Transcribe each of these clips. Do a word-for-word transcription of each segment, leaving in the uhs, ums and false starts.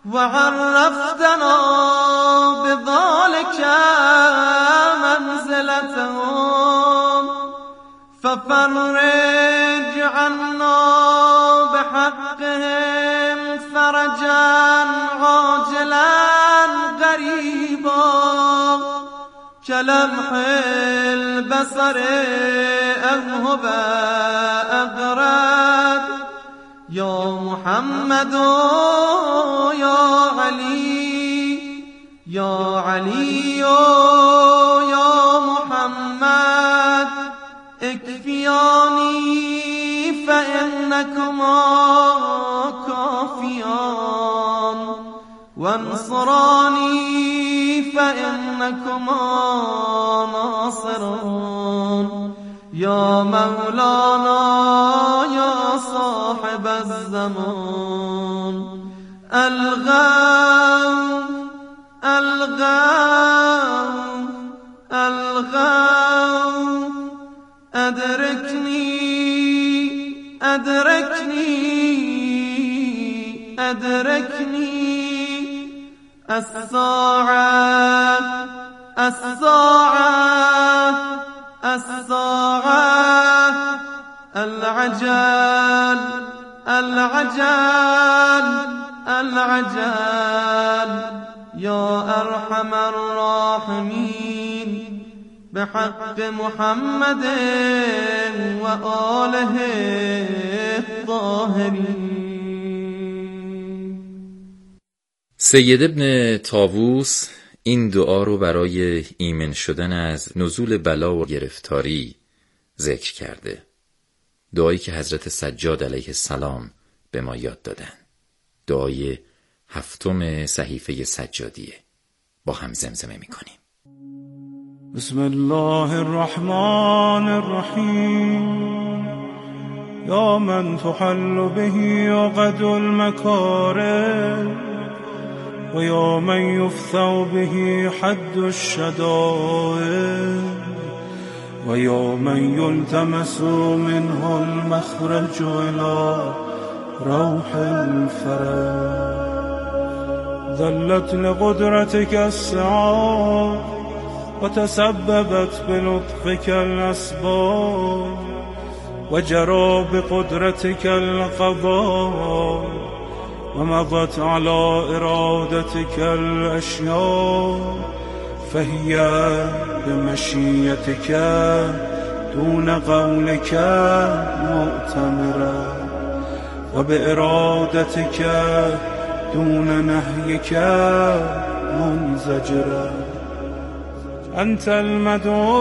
وعرفتنا بذلك منزلتهم ففرج عنا بحقهم فرجا عاجلا غريبا كلمح البصر أذهب أغرب يا محمد يا علي يا علي يا محمد اكفياني فإنكما كافيان وانصراني فإنكما ناصرون يا مولانا يا صاحب الزمان الغوث الغوث الغوث أدركني أدركني أدركني الساعة الساعة الساعة العجل العجل العجل يا أرحم الراحمين بحق محمد وآله الطاهرين. سید ابن طاووس این دعا رو برای ایمن شدن از نزول بلا و گرفتاری ذکر کرده، دعایی که حضرت سجاد علیه السلام به ما یاد دادن، دعای هفتم صحیفه سجادیه. با هم زمزمه میکنیم. بسم الله الرحمن الرحیم یا من تحل به عقد المکارم و یا من یفثو به حد الشدائد و یا من یلتمس منه المخرج الى روح الفرج ذلت لقدرتك السعاد وتسببت بلطفك الأسباب وجرى بقدرتك القضاء ومضت على إرادتك الأشياء فهي بمشيتك دون قولك مؤتمرة وبإرادتك دون نهيك منزجرة أنت المدعو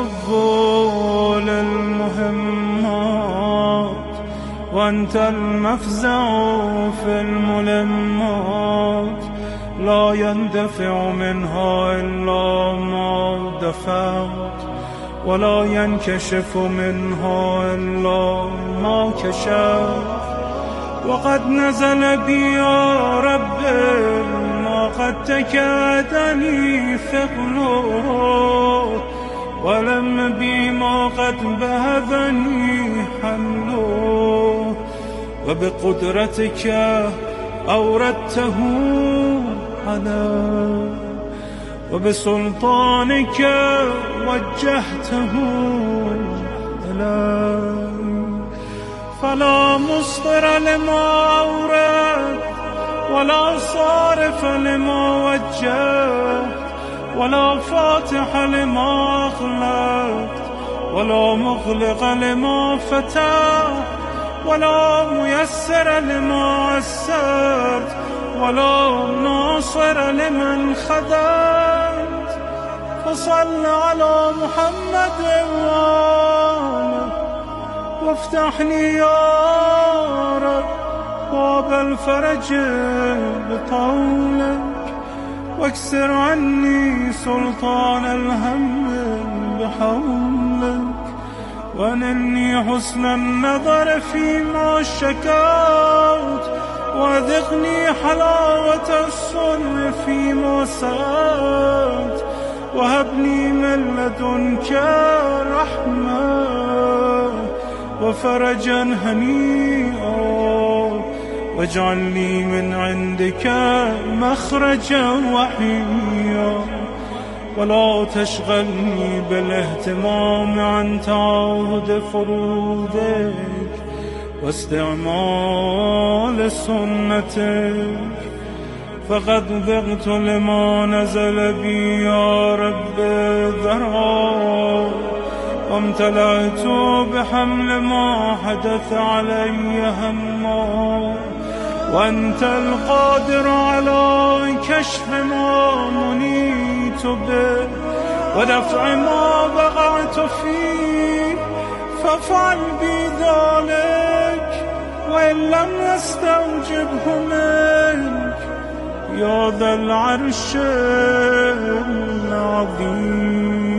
للمهمات وأنت المفزع في الملمات لا يندفع منها إلا ما دفعت ولا ينكشف منها إلا ما كشفت وقد نزل بي يا رب ما قد تكادني ثقله ولم بي ما قد بهذني حمله وبقدرتك أوردته علي وبسلطانك وجهته إلي فلا مصدر لما أورد ولا صارف لما وجهت ولا فاتح لما أغلقت ولا مغلق لما فتحت ولا ميسر لما عسرت ولا ناصر لمن خذلت فصل على محمد وآله وافتحني يا رب باب الفرج بطولك واكسر عني سلطان الهم بحولك وانني حسن النظر فيما شكوت وذقني حلاوة الصلح فيما سألت وهبني من لدنك رحمة وفرجا هنيئا واجعل لي من عندك مخرجا وحيا ولا تشغلني بالاهتمام عن تعاهد فروضك واستعمال سنتك فقد ذقت لما نزل بي يا رب ذرا وامتلأت بحمل ما حدث علي هما وأنت القادر على كشف ما منيت به ودفع ما وقعت فيه فافعل بي ذلك وإن لم نستوجبه منك يا ذا العرش العظيم.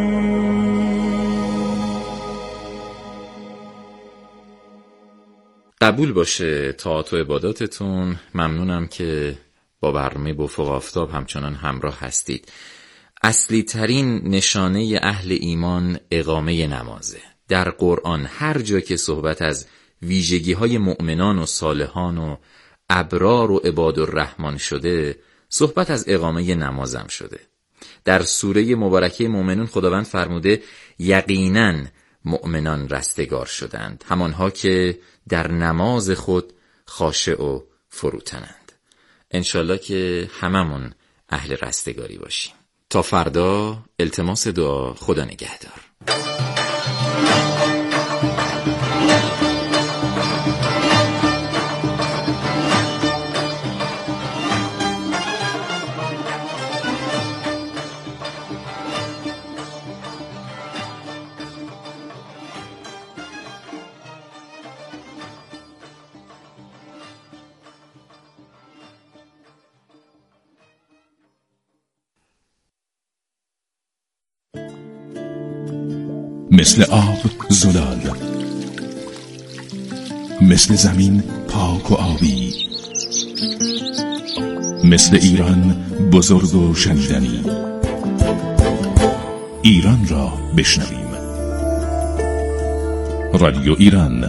قبول باشه طاعت و عباداتتون. ممنونم که با برنامه بافق آفتاب همچنان همراه هستید. اصلی ترین نشانه اهل ایمان اقامه نمازه. در قرآن هر جا که صحبت از ویژگی های مؤمنان و صالحان و ابرار و عباد الرحمن شده، صحبت از اقامه نمازم شده. در سوره مبارکه مؤمنون خداوند فرموده یقیناً مؤمنان رستگار شدند، همانها که در نماز خود خاشع و فروتنند. انشالله که هممون اهل رستگاری باشیم. تا فردا، التماس دعا. خدا نگهدار. مثل آب زلال، مثل زمین پاک و آبی، مثل ایران بزرگ و شنیدنی. ایران را بشنویم. رادیو ایران.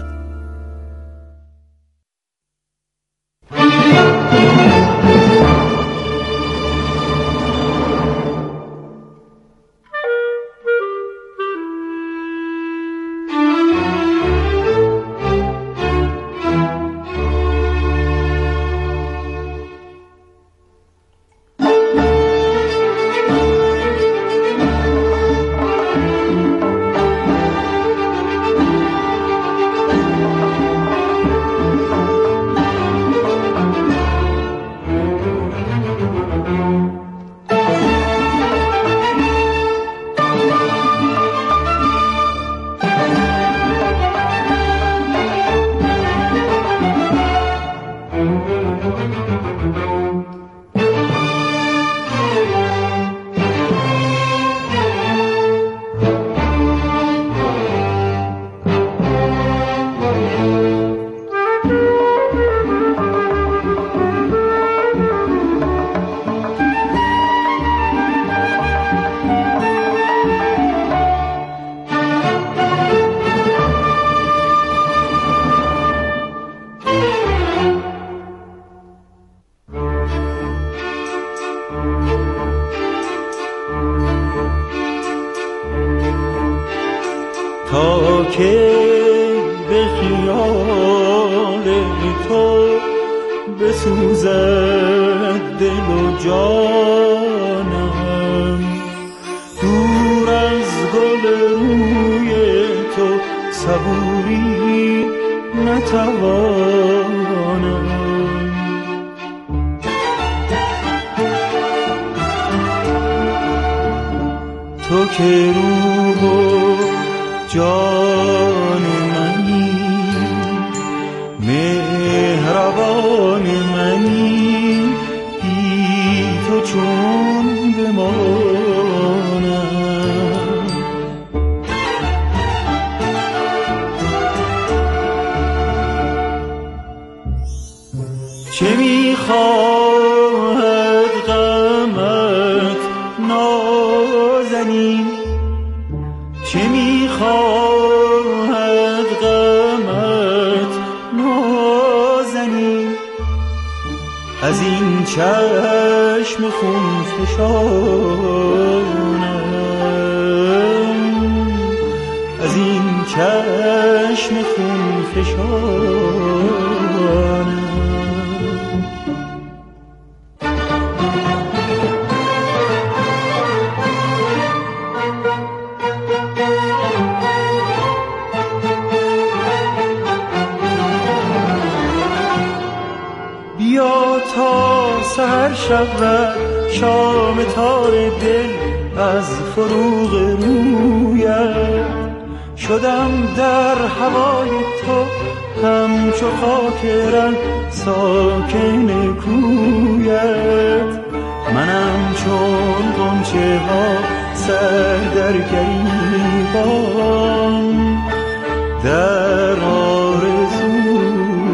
تا که به خیال تو بسوزد دل و جانم، دور از گل روی تو صبوری نتوانم. تو که روح و جان منی، مهربان منی، بی تو چون بمانم. چه میخواهد غمت نازنین، چه میخواهد چشم خون فشانم، از این چشم خون فشانم. بیا تا سحر شود شام تار دل از فروغ رویت، شدم در هوای تو همچو خاک رنگ ساکن کویت. منم چون غنچه ها سر در گریبان در آرزویت.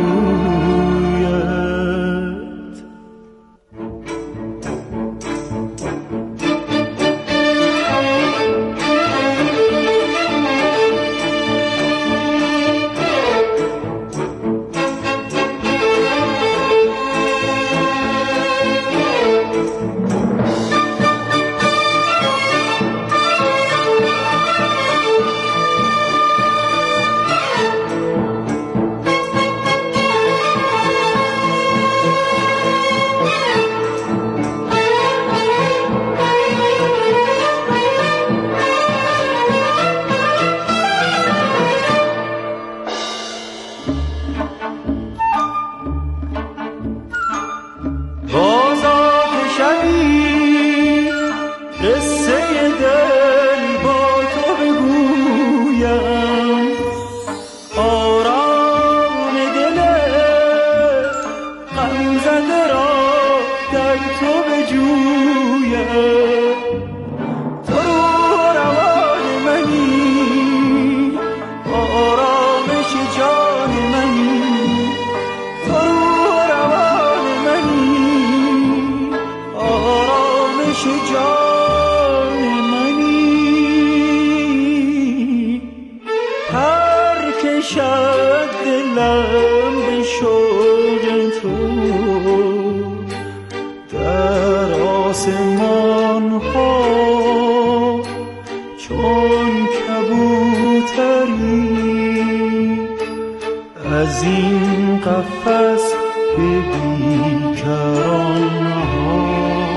از این قفس به بیکران ها.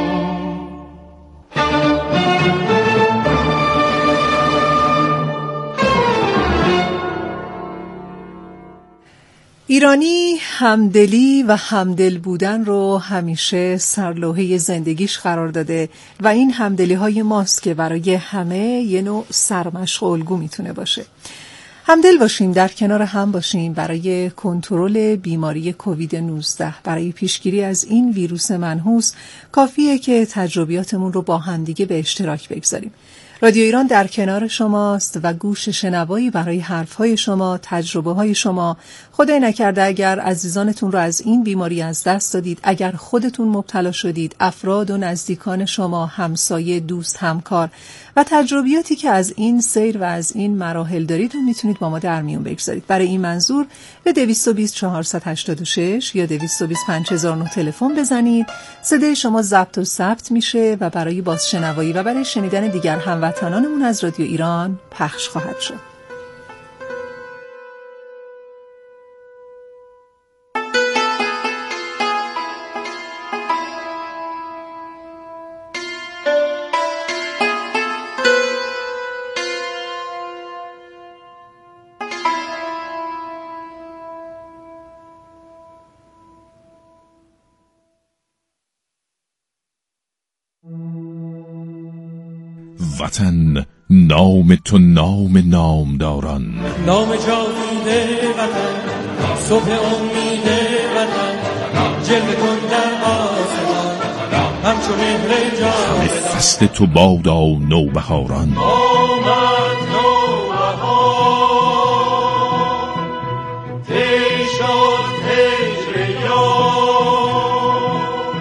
ایرانی همدلی و همدل بودن رو همیشه سرلوحه زندگیش قرار داده و این همدلی های ماست که برای همه یه نوع سرمشغولگو میتونه باشه. همدل باشیم، در کنار هم باشیم برای کنترل بیماری کووید نوزده. برای پیشگیری از این ویروس منحوس کافیه که تجربیاتمون رو با همدیگه به اشتراک بگذاریم. رادیو ایران در کنار شماست و گوش شنوایی برای حرفهای شما، تجربه‌های شما. خدای نکرده اگر عزیزانتون رو از این بیماری از دست دادید، اگر خودتون مبتلا شدید، افراد و نزدیکان شما، همسایه، دوست، همکار و تجربیاتی که از این سیر و از این مراحل دارید رو میتونید با ما در میون بگذارید. برای این منظور به دویست و بیست چهارصد و هشتاد و شش یا دویست و بیست پنج هزار و نه تلفن بزنید. صدای شما ضبط و ثبت میشه و برای بازشنوایی و برای شنیدن دیگر هموطنانمون از رادیو ایران پخش خواهد شد. وطن نام تو نام نامداران، نام جاوید وطن، صبح امید وطن، جلوه کن در آسمان همچون مهر جاودان. فصل تو بادا نوبهاران، آمد نوبهار، طی شد هجر یار،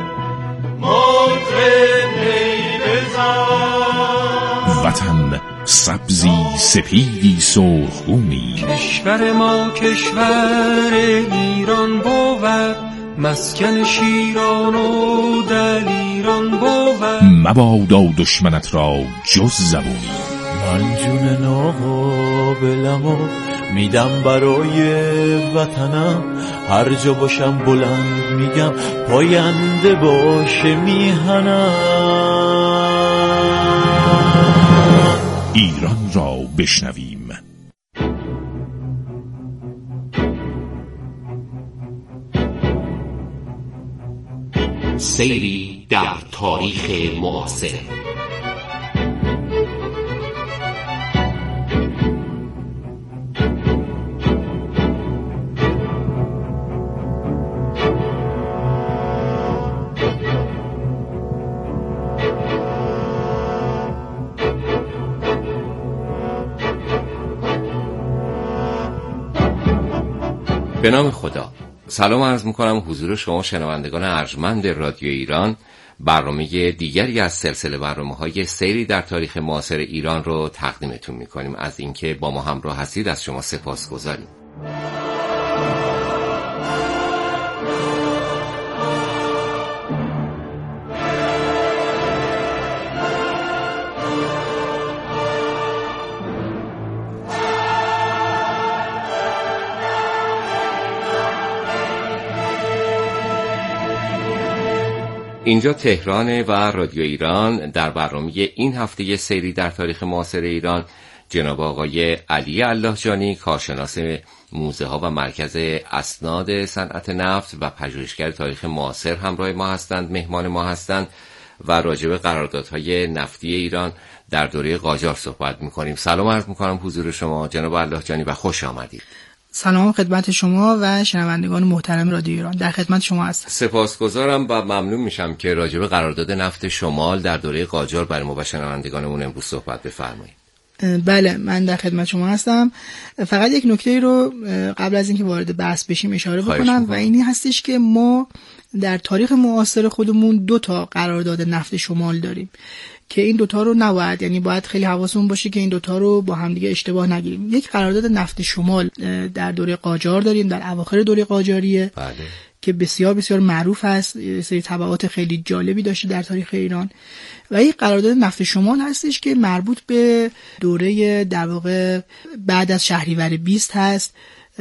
مطرب نی بزن. وطن سبزی سپیدی سرخگونی، کشور ما کشور ایران بود، مسکن شیران و دلیران بود. مبادا دشمنت را جز زبونی. من جون ناقابلم و میدم برای وطنم، هر جا باشم بلند میگم پاینده باشه میهنم. ایران را بشنویم. سیری در تاریخ معاصر. به نام خدا. سلام عرض میکنم حضور شما شنوندگان ارجمند رادیو ایران. برنامه دیگری از سلسله برنامه‌های سیری در تاریخ معاصر ایران رو تقدیمتون میکنیم. از اینکه با ما همراه هستید از شما سپاسگزاریم. اینجا تهران و رادیو ایران. در برنامه این هفته سیری در تاریخ معاصر ایران جناب آقای علی اللهجانی، کارشناس موزه ها و مرکز اسناد صنعت نفت و پژوهشگر تاریخ معاصر همراه ما هستند، مهمان ما هستند و راجع به قراردادهای نفتی ایران در دوره قاجار صحبت می‌کنیم. سلام عرض می‌کنم حضور شما جناب اللهجانی و خوش آمدید. سلام خدمت شما و شنوندگان محترم رادیو ایران. در خدمت شما هستم. سپاسگزارم و ممنون میشم که راجع به قرارداد نفت شمال در دوره قاجار برای ما و شنوندگانمون امروز صحبت بفرمایید. بله، من در خدمت شما هستم. فقط یک نکته رو قبل از اینکه وارد بحث بشیم اشاره بکنم و اینی هستش که ما در تاریخ معاصر خودمون دو تا قرارداد نفت شمال داریم که این دوتا رو نباید، یعنی باید خیلی حواسمون باشه که این دوتا رو با همدیگه اشتباه نگیریم. یک قرارداد نفت شمال در دوره قاجار داریم، در اواخر دوره قاجاریه. بله. که بسیار بسیار معروف است، سری تبعات خیلی جالبی داشته در تاریخ ایران. و یک قرارداد نفت شمال هستش که مربوط به دوره در واقع بعد از شهریور بیست هست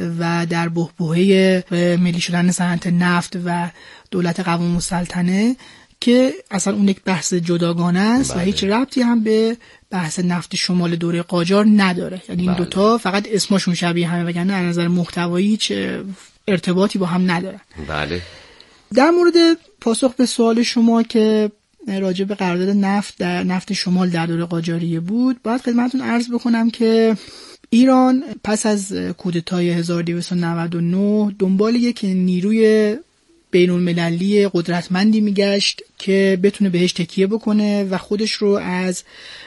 و در بحبوحه ملی شدن صنعت نفت و دولت قوام السلطنه، که اصلا اون یک بحث جداگانه است. بله. و هیچ ربطی هم به بحث نفت شمال دوره قاجار نداره. یعنی این بله. دوتا فقط اسمشون شبیه همه، وگرنه از نظر محتوایی هیچ ارتباطی با هم ندارن. بله. در مورد پاسخ به سوال شما که راجع به قرارداد نفت در نفت شمال در دوره قاجاریه بود، باید خدمتتون عرض بکنم که ایران پس از کودتای هزار و دویست و نود و نه دنبال یک نیروی بین المللی قدرتمندی میگشت که بتونه بهش تکیه بکنه و خودش رو از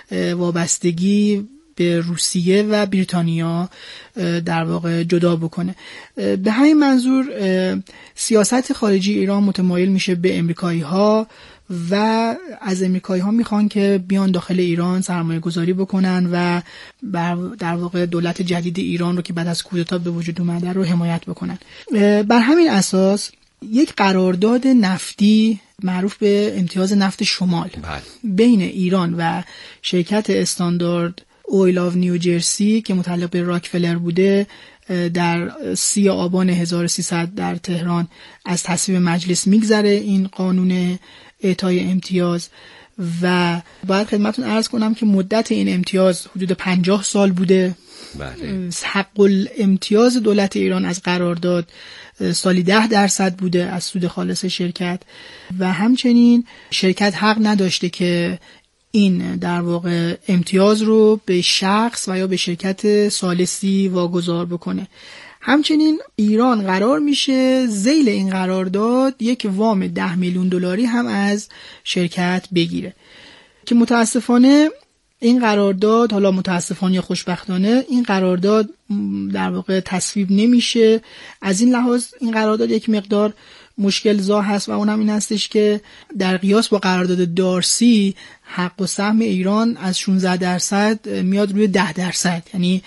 وابستگی به روسیه و بریتانیا در واقع جدا بکنه. به همین منظور سیاست خارجی ایران متمایل میشه به امریکایی ها و از امریکایی ها میخوان که بیان داخل ایران سرمایه گذاری بکنن و در واقع دولت جدید ایران رو که بعد از کودتا به وجود اومده رو حمایت بکنن. بر همین اساس یک قرارداد نفتی معروف به امتیاز نفت شمال بله. بین ایران و شرکت استاندارد اویل آف نیوجرسی که متعلق به راکفلر بوده در سی آبان هزار و سیصد در تهران از تصویب مجلس میگذره این قانون اعطای امتیاز. و باید خدمتتون عرض کنم که مدت این امتیاز حدود پنجاه سال بوده. بله. حق الامتیاز دولت ایران از قرارداد سالی ده درصد بوده از سود خالص شرکت و همچنین شرکت حق نداشته که این در واقع امتیاز رو به شخص و یا به شرکت ثالثی واگذار بکنه. همچنین ایران قرار میشه ذیل این قرارداد یک وام ده میلیون دلاری هم از شرکت بگیره که متاسفانه این قرارداد، حالا متاسفانه یا خوشبختانه، این قرارداد در واقع تصویب نمیشه. از این لحاظ این قرارداد یک مقدار مشکل زا هست و اونم این هستش که در قیاس با قرارداد دارسی حق و سهم ایران از شانزده درصد میاد روی ده درصد. یعنی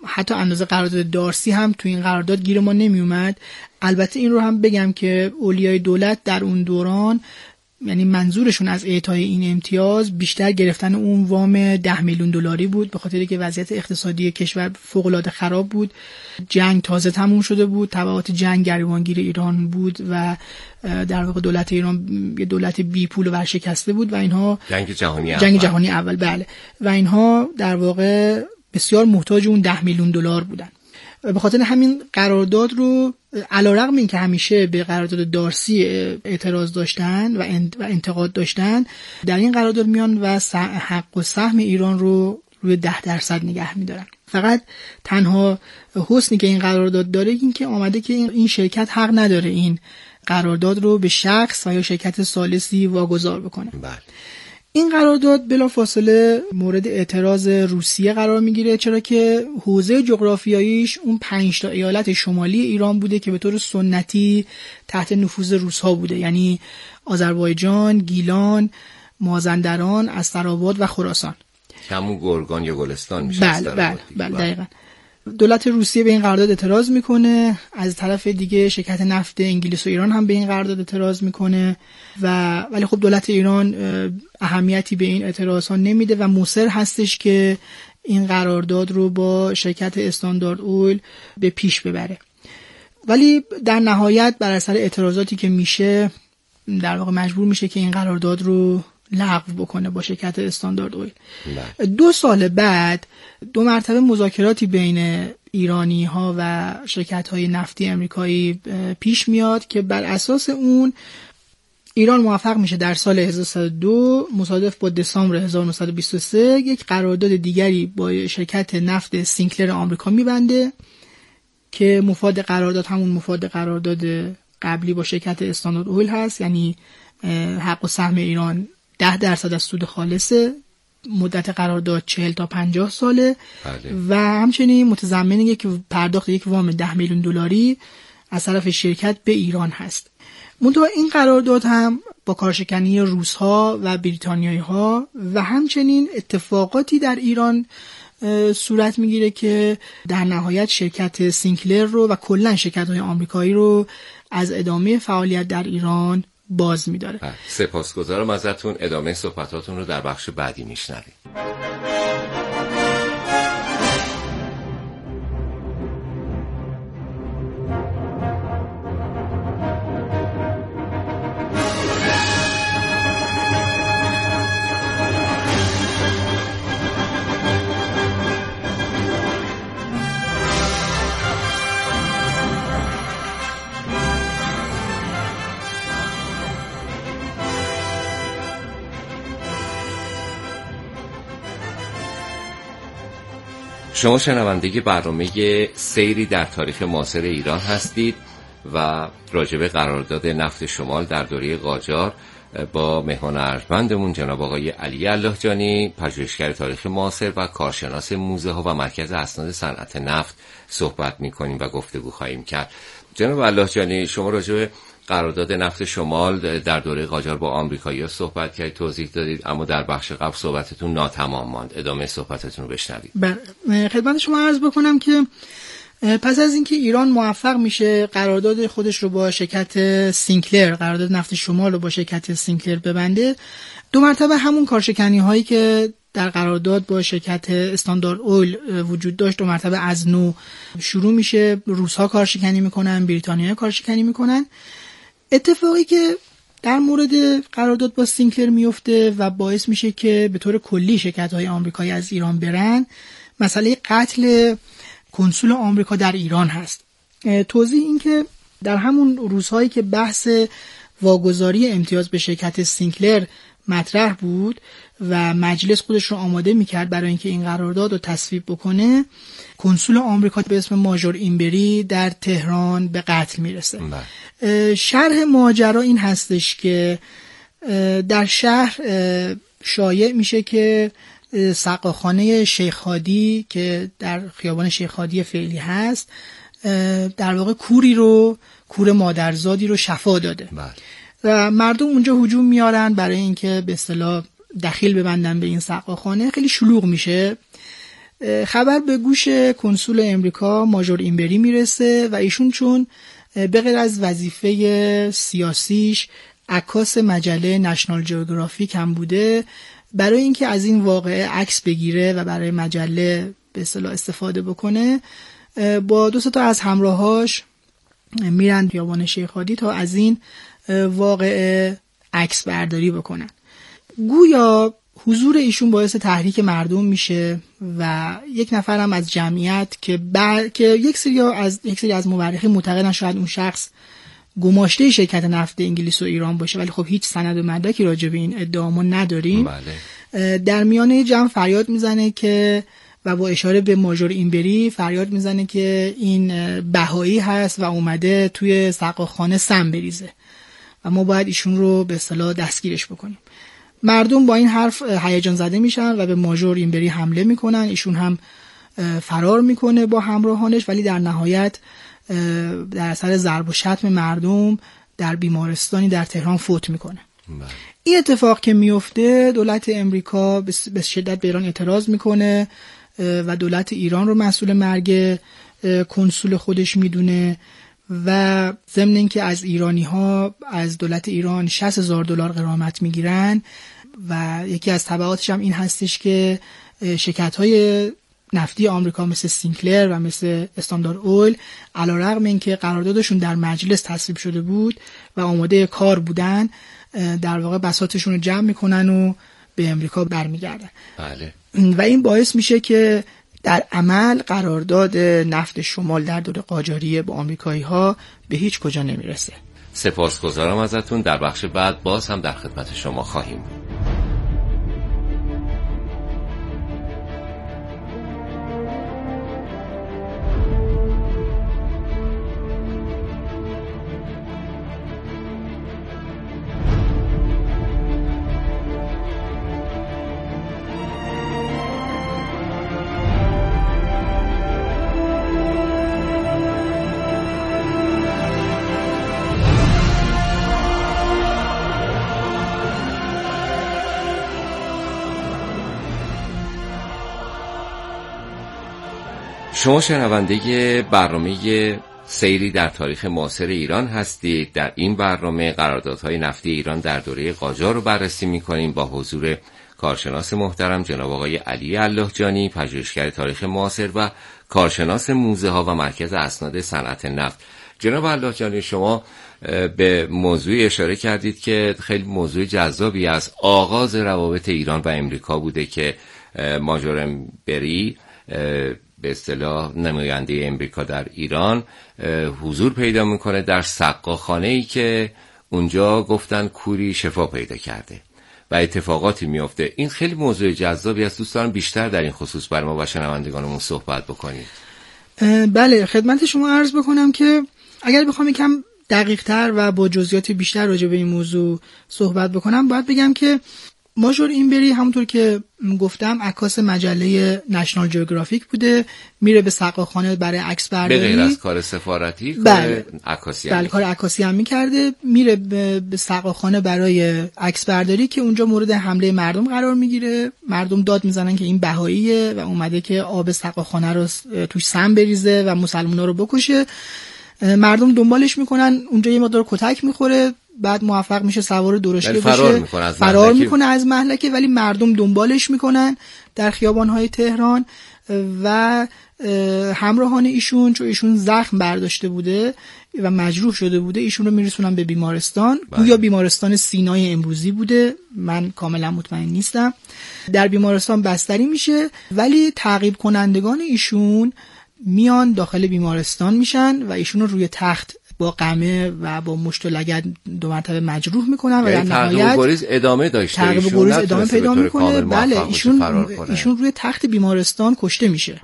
حتی اندازه قرارداد دارسی هم تو این قرارداد گیر ما نمی اومد. البته این رو هم بگم که اولیای دولت در اون دوران، یعنی منظورشون از اعطای این امتیاز بیشتر گرفتن اون وام ده میلیون دلاری بود، به خاطر که وضعیت اقتصادی کشور فوق‌العاده خراب بود، جنگ تازه تموم شده بود، تبعات جنگ گریبانگیر ایران بود و در واقع دولت ایران یه دولت بی پول و ورشکسته بود و اینها جنگ جهانی اول جنگ جهانی اول بله و اینها در واقع بسیار محتاج اون ده میلیون دلار بودن. به خاطر همین قرارداد رو علیرغم این که همیشه به قرارداد دارسی اعتراض داشتن و انتقاد داشتن، در این قرارداد میان و حق و سهم ایران رو روی ده درصد نگه میدارن. فقط تنها حسنی که این قرارداد داره این که آمده که این شرکت حق نداره این قرارداد رو به شخص و یا شرکت ثالثی واگذار بکنه. بله. این قرارداد بلافاصله مورد اعتراض روسیه قرار میگیره، چرا که حوزه جغرافیاییش اون پنج تا ایالت شمالی ایران بوده که به طور سنتی تحت نفوذ روس‌ها بوده، یعنی آذربایجان، گیلان، مازندران، استرآباد و خراسان. همون گرگان یا گلستان میشه. بله بله بله دقیقاً. دولت روسیه به این قرارداد اعتراض میکنه، از طرف دیگه شرکت نفت انگلیس و ایران هم به این قرارداد اعتراض میکنه و ولی خب دولت ایران اهمیتی به این اعتراض ها نمیده و مصر هستش که این قرارداد رو با شرکت استاندارد اویل به پیش ببره. ولی در نهایت بر اثر اعتراضاتی که میشه در واقع مجبور میشه که این قرارداد رو لغو بکنه با شرکت استاندارد اویل. دو سال بعد دو مرتبه مذاکراتی بین ایرانی ها و شرکت های نفتی امریکایی پیش میاد که بر اساس اون ایران موفق میشه در سال هزار و سیصد و دو مصادف با دسامبر هزار و نهصد و بیست و سه یک قرارداد دیگری با شرکت نفت سینکلر آمریکا میبنده که مفاد قرارداد همون مفاد قرارداد قبلی با شرکت استاندارد اویل هست، یعنی حق و سهم ایران ده درصد از سود خالصه، مدت قرارداد چهل تا پنجاه ساله. بله. و همچنین متضمن یک پرداخت یک وام ده میلیون دلاری از طرف شرکت به ایران هست. منتها این قرارداد هم با کارشکنی روس‌ها و بریتانیایی‌ها و همچنین اتفاقاتی در ایران صورت میگیره که در نهایت شرکت سینکلر رو و کلا شرکت‌های آمریکایی رو از ادامه فعالیت در ایران باز می‌داره. سپاسگزارم ازتون. ادامه صحبتاتون رو در بخش بعدی میشنویم. شما شنونده برنامه سیری در تاریخ معاصر ایران هستید و راجب قرارداد نفت شمال در دوره قاجار با مهمان ارجمندمون جناب آقای علی اللهجانی، پژوهشگر تاریخ معاصر و کارشناس موزه ها و مرکز اسناد صنعت نفت صحبت می‌کنیم و گفتگو خواهیم کرد. جناب اللهجانی، شما راجب قرارداد نفت شمال در دوره قاجار با آمریکایی‌ها صحبت کردید، توضیح دادید، اما در بخش قبل صحبتتون ناتمام ماند. ادامه صحبتتون رو بشنوید. بله، خدمت شما عرض بکنم که پس از اینکه ایران موفق میشه قرارداد خودش رو با شرکت سینکلر، قرارداد نفت شمال رو با شرکت سینکلر ببنده، دو مرتبه همون کارشکنی هایی که در قرارداد با شرکت استاندارد اویل وجود داشت دو مرتبه از نو شروع میشه. روس‌ها کارشکنی میکنن، بریتانیایی‌ها کارشکنی میکنن. اتفاقی که در مورد قرارداد با سینکلر میفته و باعث میشه که به طور کلی شرکت‌های آمریکایی از ایران برن، مسئله قتل کنسول آمریکا در ایران هست. توضیح این که در همون روزهایی که بحث واگذاری امتیاز به شرکت سینکلر مطرح بود و مجلس خودش رو آماده میکرد برای اینکه این قرارداد رو تصویب بکنه، کنسول آمریکا به اسم ماژور اینبری در تهران به قتل میرسه. شرح ماجرا این هستش که در شهر شایع میشه که سقاخانه شیخ هادی که در خیابان شیخ هادی فعلی هست در واقع کوری رو کور مادرزادی رو شفا داده و مردم اونجا هجوم میارن برای اینکه به اصطلاح دخیل ببندن به این سقاخانه. خیلی شلوغ میشه خبر به گوش کنسول امریکا ماژور اینبری میرسه و ایشون چون به غیر از وظیفه سیاسیش عکاس مجله نشنال جیوگرافیک هم بوده، برای اینکه از این واقعه عکس بگیره و برای مجله به اصطلاح استفاده بکنه، با دو تا از همراهاش میرن بیابان شیخ هادی تا از این واقعه عکس برداری بکنن. گویا حضور ایشون باعث تحریک مردم میشه و یک نفر هم از جمعیت که بر... که یک سری از یک سری از مورخین معتقدن شاید اون شخص گماشته شرکت نفت انگلیس و ایران باشه، ولی خب هیچ سند و مدرکی راجع به این ادعا ما نداریم. بله. در میانه جمع فریاد میزنه که و با اشاره به ماژور اینبری فریاد میزنه که این بهایی هست و اومده توی سقاخانه سم بریزه و ما باید ایشون رو به اصطلاح دستگیرش بکنیم. مردم با این حرف هیجان زده میشن و به ماژور اینبری حمله میکنن. ایشون هم فرار میکنه با همراهانش، ولی در نهایت در اثر ضرب و شتم مردم در بیمارستانی در تهران فوت میکنه. بله. این اتفاق که میفته دولت امریکا به شدت به ایران اعتراض میکنه و دولت ایران رو مسئول مرگ کنسول خودش میدونه و ضمن اینکه از ایرانی ها از دولت ایران شصت هزار دلار غرامت میگیرن و یکی از تبعاتش هم این هستش که شرکت های نفتی آمریکا مثل سینکلر و مثل استاندارد اویل علیرغم اینکه قراردادشون در مجلس تصویب شده بود و آماده کار بودن، در واقع بساطشون رو جمع میکنن و به امریکا برمیگردن. بله. و این باعث میشه که در عمل قرارداد نفت شمال در دوره قاجاریه با آمریکایی ها به هیچ کجا نمیرسه. سپاسگزارم ازتون. در بخش بعد باز هم در خدمت شما خواهیم. شما شنونده برنامه سیری در تاریخ معاصر ایران هستید. در این برنامه قراردادهای نفتی ایران در دوره قاجار رو بررسی می‌کنیم با حضور کارشناس محترم جناب آقای علی اللهجانی، پژوهشگر تاریخ معاصر و کارشناس موزه‌ها و مرکز اسناد صنعت نفت. جناب اللهجانی، شما به موضوعی اشاره کردید که خیلی موضوع جذابی از آغاز روابط ایران و امریکا بوده که ماژور اینبری به اصطلاح نماینده امریکا در ایران حضور پیدا میکنه در سقاخانه‌ای که اونجا گفتن کوری شفا پیدا کرده و اتفاقاتی میفته. این خیلی موضوع جذابی است. دوست دارم بیشتر در این خصوص بر ما و شنوندگانمون صحبت بکنید. بله، خدمت شما عرض بکنم که اگر بخوام یکم دقیق‌تر و با جزئیات بیشتر راجع به این موضوع صحبت بکنم، باید بگم که ماژور اینبری همونطور که گفتم عکاس مجله نشنال جیوگرافیک بوده، میره به سقاخانه برای عکس برداری. به غیر از کار سفارتی بله. کار عکاسی بله، کار عکاسی هم میکرده. میره به سقاخانه برای عکس برداری که اونجا مورد حمله مردم قرار میگیره. مردم داد میزنن که این بهاییه و اومده که آب سقاخانه رو توش سم بریزه و مسلمونا رو بکشه. مردم دنبالش میکنن، اونجا یه مقدار کتک میخوره، بعد موفق میشه سوار درشکه بشه، فرار میکنه از فرار میکنه از مهلکه، ولی مردم دنبالش میکنن در خیابانهای تهران و همراهان ایشون، چون ایشون زخم برداشته بوده و مجروح شده بوده، ایشون رو میرسونن به بیمارستان. گویا بیمارستان سینای امروزی بوده، من کاملا مطمئن نیستم. در بیمارستان بستری میشه، ولی تعقیب کنندگان ایشون میان داخل بیمارستان میشن و ایشون رو روی تخت با قمه و با مشت و لگد دو مرتبه مجروح میکنن و در نهایت تعقیب و گریز ادامه داشته. تعقیب و گریز ادامه پیدا میکنه. بله، ایشون ایشون روی تخت بیمارستان کشته میشه.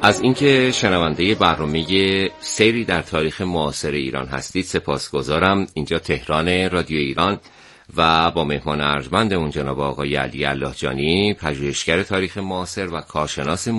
از اینکه شنونده برنامه سیری در تاریخ معاصر ایران هستید سپاسگزارم. اینجا تهران رادیو ایران و با مهمان ارجمند اون جناب آقای علی اللهجانی، پژوهشگر تاریخ معاصر و کارشناس